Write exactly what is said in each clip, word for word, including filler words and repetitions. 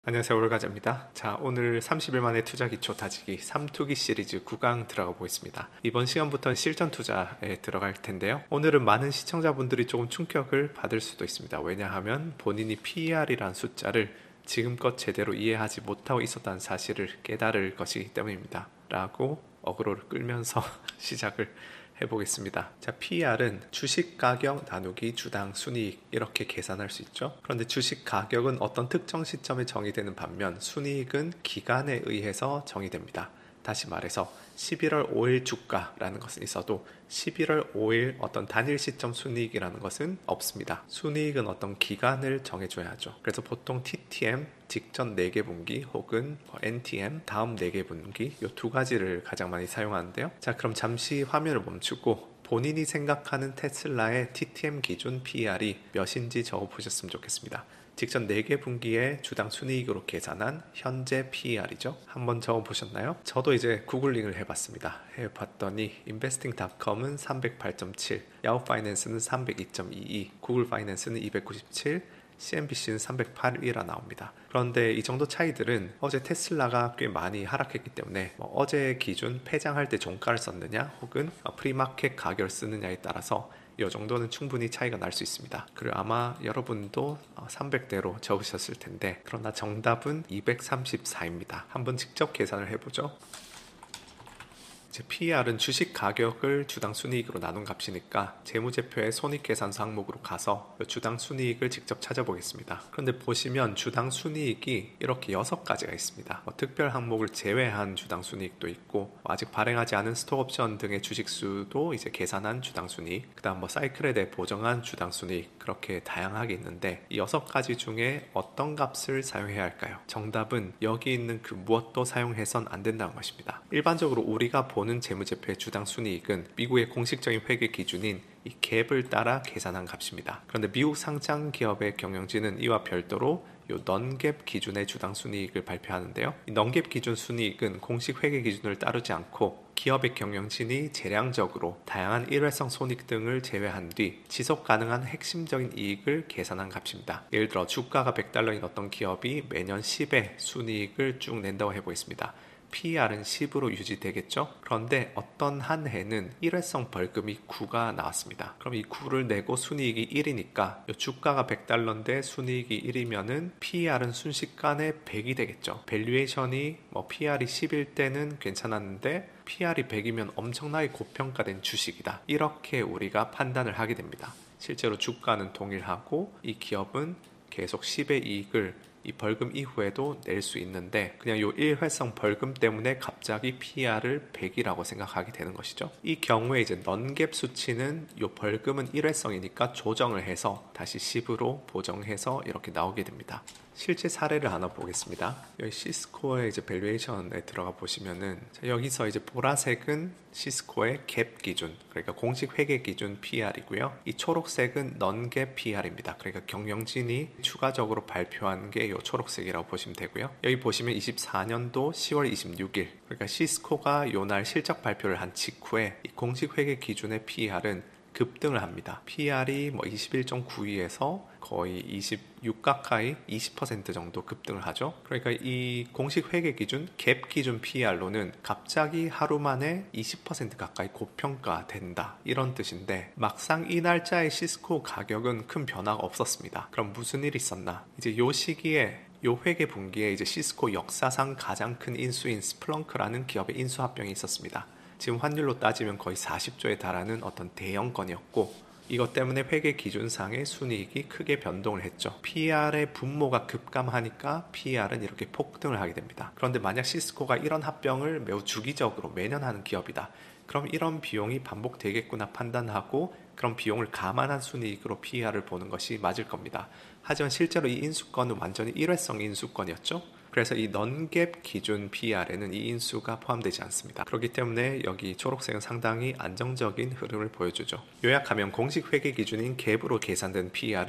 안녕하세요, 올가자입니다. 자, 오늘 삼십 일 만에 투자 기초 다지기 삼투기 시리즈 구 강 들어가 보겠습니다. 이번 시간부터 실전 투자에 들어갈 텐데요. 오늘은 많은 시청자분들이 조금 충격을 받을 수도 있습니다. 왜냐하면 본인이 피이알이라는 숫자를 지금껏 제대로 이해하지 못하고 있었다는 사실을 깨달을 것이기 때문입니다. 라고 어그로를 끌면서 시작을 해보겠습니다. 자, 피이알은 주식 가격 나누기 주당 순이익 이렇게 계산할 수 있죠. 그런데 주식 가격은 어떤 특정 시점에 정의되는 반면 순이익은 기간에 의해서 정의됩니다. 다시 말해서 십일월 오일 주가라는 것은 있어도 십일월 오일 어떤 단일 시점 순이익이라는 것은 없습니다. 순이익은 어떤 기간을 정해줘야 하죠. 그래서 보통 티티엠, 직전 네 개 분기 혹은 엔티엠, 다음 네 개 분기 이 두 가지를 가장 많이 사용하는데요. 자, 그럼 잠시 화면을 멈추고 본인이 생각하는 테슬라의 티티엠 기준 피이알이 몇인지 적어보셨으면 좋겠습니다. 직전 네 개 분기의 주당 순이익으로 계산한 현재 피이알이죠. 한번 적어보셨나요? 저도 이제 구글링을 해봤습니다. 해봤더니 인베스팅 닷컴은 삼백팔 점 칠, 야후 파이낸스는 삼백이 점 이이, 구글 파이낸스는 이백구십칠, 씨엔비씨는 삼백팔이라 나옵니다. 그런데 이 정도 차이들은 어제 테슬라가 꽤 많이 하락했기 때문에 뭐 어제 기준 폐장할 때 종가를 썼느냐 혹은 프리마켓 가격을 쓰느냐에 따라서 이 정도는 충분히 차이가 날 수 있습니다. 그리고 아마 여러분도 삼백대로 적으셨을 텐데 그러나 정답은 이백삼십사입니다. 한번 직접 계산을 해보죠. 이제 피이알은 주식 가격을 주당 순이익으로 나눈 값이니까 재무제표의 손익계산서 항목으로 가서 주당 순이익을 직접 찾아보겠습니다. 그런데 보시면 주당 순이익이 이렇게 여섯 가지가 있습니다. 뭐 특별 항목을 제외한 주당 순이익도 있고 아직 발행하지 않은 스톡옵션 등의 주식수도 이제 계산한 주당 순이익, 그 다음 뭐 사이클에 대해 보정한 주당 순이익, 그렇게 다양하게 있는데 이 여섯 가지 중에 어떤 값을 사용해야 할까요? 정답은 여기 있는 그 무엇도 사용해선 안 된다는 것입니다. 일반적으로 우리가 보는 재무제표의 주당 순이익은 미국의 공식적인 회계 기준인 이 갭을 따라 계산한 값입니다. 그런데 미국 상장 기업의 경영진은 이와 별도로 이 넌갭 기준의 주당 순이익을 발표하는데요. 이 넌갭 기준 순이익은 공식 회계 기준을 따르지 않고 기업의 경영진이 재량적으로 다양한 일회성 손익 등을 제외한 뒤 지속 가능한 핵심적인 이익을 계산한 값입니다. 예를 들어 주가가 백 달러인 어떤 기업이 매년 십의 순이익을 쭉 낸다고 해보겠습니다. 피이알은 십으로 유지되겠죠? 그런데 어떤 한 해는 일회성 벌금이 구가 나왔습니다. 그럼 이 구를 내고 순이익이 일이니까 주가가 백 달러인데 순이익이 일이면은 피이알은 순식간에 백이 되겠죠. 밸류에이션이 뭐 피이알이 십일 때는 괜찮았는데 피이알이 백이면 엄청나게 고평가된 주식이다. 이렇게 우리가 판단을 하게 됩니다. 실제로 주가는 동일하고 이 기업은 계속 십의 이익을 이 벌금 이후에도 낼 수 있는데 그냥 이 일회성 벌금 때문에 갑자기 피이알을 백이라고 생각하게 되는 것이죠. 이 경우에 이제 넌갭 수치는 이 벌금은 일회성이니까 조정을 해서 다시 십으로 보정해서 이렇게 나오게 됩니다. 실제 사례를 하나 보겠습니다. 여기 시스코의 이제 밸류에이션에 들어가 보시면은 자, 여기서 이제 보라색은 시스코의 갭 기준, 그러니까 공식 회계 기준 피이알이고요. 이 초록색은 넌갭 피이알입니다. 그러니까 경영진이 추가적으로 발표한 게 이 초록색이라고 보시면 되고요. 여기 보시면 이십사 년도 시월 이십육일, 그러니까 시스코가 요날 실적 발표를 한 직후에 이 공식 회계 기준의 피이알은 급등을 합니다. 피이알이 뭐 이십일 점 구이에서 거의 이십육 가까이 이십 퍼센트 정도 급등을 하죠. 그러니까 이 공식 회계 기준, 갭 기준 피이알로는 갑자기 하루 만에 이십 퍼센트 가까이 고평가된다. 이런 뜻인데 막상 이 날짜의 시스코 가격은 큰 변화가 없었습니다. 그럼 무슨 일이 있었나? 이제 요 시기에 요 회계 분기에 이제 시스코 역사상 가장 큰 인수인 스플렁크라는 기업의 인수합병이 있었습니다. 지금 환율로 따지면 거의 사십조에 달하는 어떤 대형 건이었고 이것 때문에 회계 기준상의 순이익이 크게 변동을 했죠. 피이알의 분모가 급감하니까 피이알은 이렇게 폭등을 하게 됩니다. 그런데 만약 시스코가 이런 합병을 매우 주기적으로 매년 하는 기업이다. 그럼 이런 비용이 반복되겠구나 판단하고 그런 비용을 감안한 순이익으로 피이알을 보는 것이 맞을 겁니다. 하지만 실제로 이 인수권은 완전히 일회성 인수권이었죠. 그래서 이 넌갭 기준 피이알에는 이 인수가 포함되지 않습니다. 그렇기 때문에 여기 초록색은 상당히 안정적인 흐름을 보여주죠. 요약하면 공식 회계 기준인 갭으로 계산된 피이알은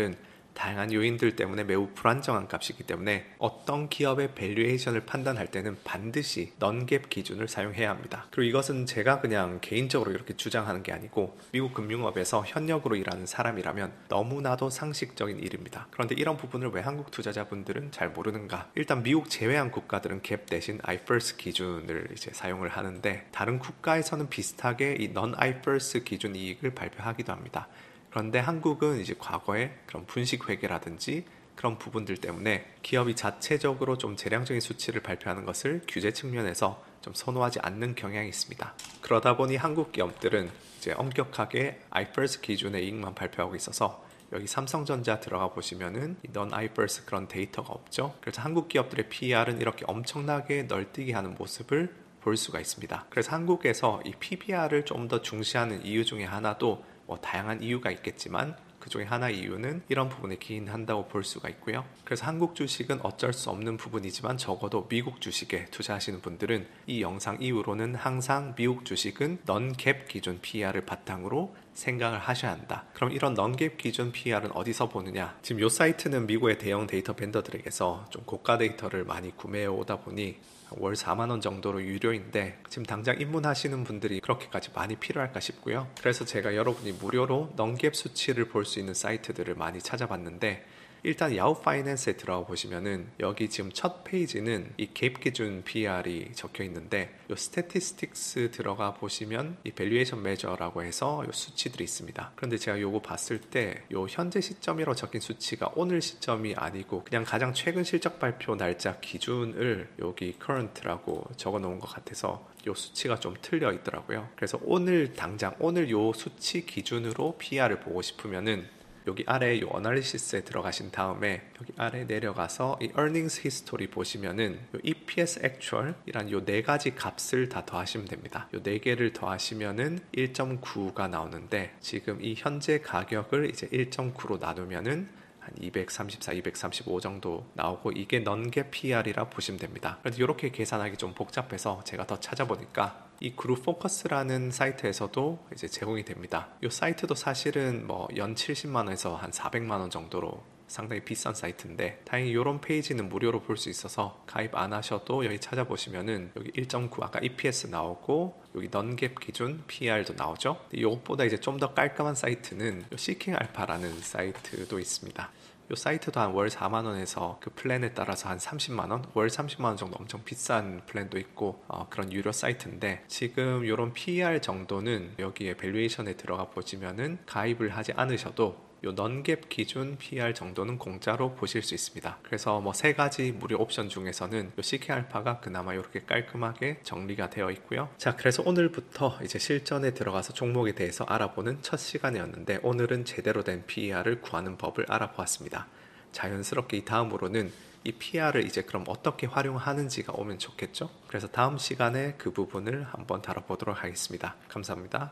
다양한 요인들 때문에 매우 불안정한 값이기 때문에 어떤 기업의 밸류에이션을 판단할 때는 반드시 넌갭 기준을 사용해야 합니다. 그리고 이것은 제가 그냥 개인적으로 이렇게 주장하는 게 아니고 미국 금융업에서 현역으로 일하는 사람이라면 너무나도 상식적인 일입니다. 그런데 이런 부분을 왜 한국 투자자분들은 잘 모르는가? 일단 미국 제외한 국가들은 갭 대신 아이퍼스 기준을 이제 사용을 하는데 다른 국가에서는 비슷하게 이 넌 아이퍼스 기준 이익을 발표하기도 합니다. 그런데 한국은 이제 과거에 그런 분식 회계라든지 그런 부분들 때문에 기업이 자체적으로 좀 재량적인 수치를 발표하는 것을 규제 측면에서 좀 선호하지 않는 경향이 있습니다. 그러다 보니 한국 기업들은 이제 엄격하게 아이퍼스 기준의 이익만 발표하고 있어서 여기 삼성전자 들어가 보시면은 넌 아이퍼스 그런 데이터가 없죠. 그래서 한국 기업들의 피이알은 이렇게 엄청나게 널뛰게 하는 모습을 볼 수가 있습니다. 그래서 한국에서 이 피비알을 좀 더 중시하는 이유 중에 하나도 뭐 다양한 이유가 있겠지만 그 중에 하나 이유는 이런 부분에 기인한다고 볼 수가 있고요. 그래서 한국 주식은 어쩔 수 없는 부분이지만 적어도 미국 주식에 투자하시는 분들은 이 영상 이후로는 항상 미국 주식은 넌갭 기준 피이알을 바탕으로 생각을 하셔야 한다. 그럼 이런 넌갭 기준 피이알은 어디서 보느냐? 지금 이 사이트는 미국의 대형 데이터 벤더들에게서 좀 고가 데이터를 많이 구매해 오다 보니 월 사만 원 정도로 유료인데 지금 당장 입문하시는 분들이 그렇게까지 많이 필요할까 싶고요. 그래서 제가 여러분이 무료로 넌갭 수치를 볼 수 있는 사이트들을 많이 찾아봤는데 일단 야후 파이낸스에 들어가 보시면은 여기 지금 첫 페이지는 이 갭 기준 피이알이 적혀 있는데 요 스태티스틱스 들어가 보시면 이 밸류에이션 메저라고 해서 요 수치들이 있습니다. 그런데 제가 요거 봤을 때 요 현재 시점이라고 적힌 수치가 오늘 시점이 아니고 그냥 가장 최근 실적 발표 날짜 기준을 여기 current라고 적어 놓은 것 같아서 요 수치가 좀 틀려 있더라고요. 그래서 오늘 당장 오늘 요 수치 기준으로 피이알을 보고 싶으면은 여기 아래 이 어널리시스에 들어가신 다음에 여기 아래 내려가서 이 earnings history 보시면은 이 이피에스 actual 이란 요 네 가지 값을 다 더하시면 됩니다. 요 네 개를 더하시면은 일 점 구가 나오는데 지금 이 현재 가격을 이제 일 점 구로 나누면은 한 이백삼십사, 이백삼십오 정도 나오고 이게 넌갭 피이알이라 보시면 됩니다. 그런데 이렇게 계산하기 좀 복잡해서 제가 더 찾아보니까 이 그룹 포커스라는 사이트에서도 이제 제공이 됩니다. 이 사이트도 사실은 뭐 연 칠십만 원에서 한 사백만 원 정도로 상당히 비싼 사이트인데 다행히 이런 페이지는 무료로 볼 수 있어서 가입 안 하셔도 여기 찾아보시면은 여기 일 점 구 아까 이피에스 나오고 여기 넌갭 기준 피이알도 나오죠. 이것보다 이제 좀 더 깔끔한 사이트는 시킹 알파라는 사이트도 있습니다. 이 사이트도 한 월 사만 원에서 그 플랜에 따라서 한 삼십만 원, 월 삼십만 원 정도 엄청 비싼 플랜도 있고 어, 그런 유료 사이트인데 지금 이런 피이알 정도는 여기에 밸류에이션에 들어가 보시면은 가입을 하지 않으셔도 요 넌갭 기준 피이알 정도는 공짜로 보실 수 있습니다. 그래서 뭐 세 가지 무료 옵션 중에서는 요 씨케이 알파가 그나마 이렇게 깔끔하게 정리가 되어 있고요. 자, 그래서 오늘부터 이제 실전에 들어가서 종목에 대해서 알아보는 첫 시간이었는데 오늘은 제대로 된 피이알을 구하는 법을 알아보았습니다. 자연스럽게 이 다음으로는 이 피이알을 이제 그럼 어떻게 활용하는지가 오면 좋겠죠? 그래서 다음 시간에 그 부분을 한번 다뤄보도록 하겠습니다. 감사합니다.